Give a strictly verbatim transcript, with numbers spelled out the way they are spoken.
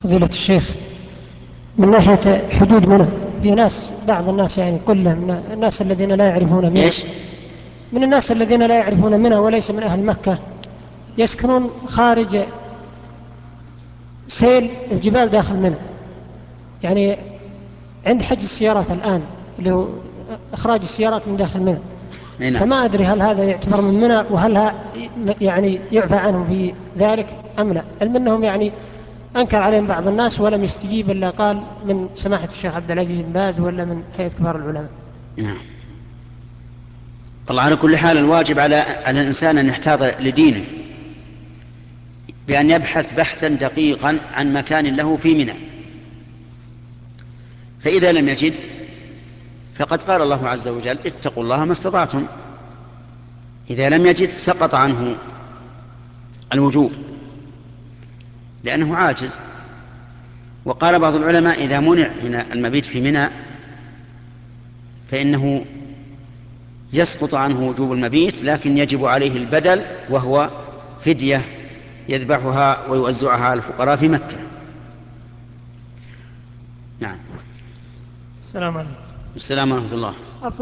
فضيلة الشيخ، من ناحية حدود منى، في ناس بعض الناس يعني كلهم من الناس الذين لا يعرفون منى، ايش؟ من الناس الذين لا يعرفون منى وليس من أهل مكة، يسكنون خارج سيل الجبال داخل منى، يعني عند حجز السيارات الآن اللي هو إخراج السيارات من داخل منى. اي نعم. فما أدري هل هذا يعتبر من منى، وهل ها يعني يعفى عنهم في ذلك أم لا؟ علم أنهم يعني أنكر عليهم بعض الناس ولم يستجيب إلا قال من سماحة الشيخ عبد العزيز بن باز ولا من هيئة كبار العلماء. نعم. والله على كل حال الواجب على على الإنسان أن يحتاط لدينه بأن يبحث بحثا دقيقا عن مكان له في منى، فإذا لم يجد فقد قال الله عز وجل: اتقوا الله ما استطعتم. إذا لم يجد سقط عنه الوجوب لأنه عاجز. وقال بعض العلماء: إذا منع من المبيت في منى فإنه يسقط عنه وجوب المبيت، لكن يجب عليه البدل، وهو فدية يذبحها ويوزعها على الفقراء في مكة. نعم. السلام عليكم. السلام ورحمة الله.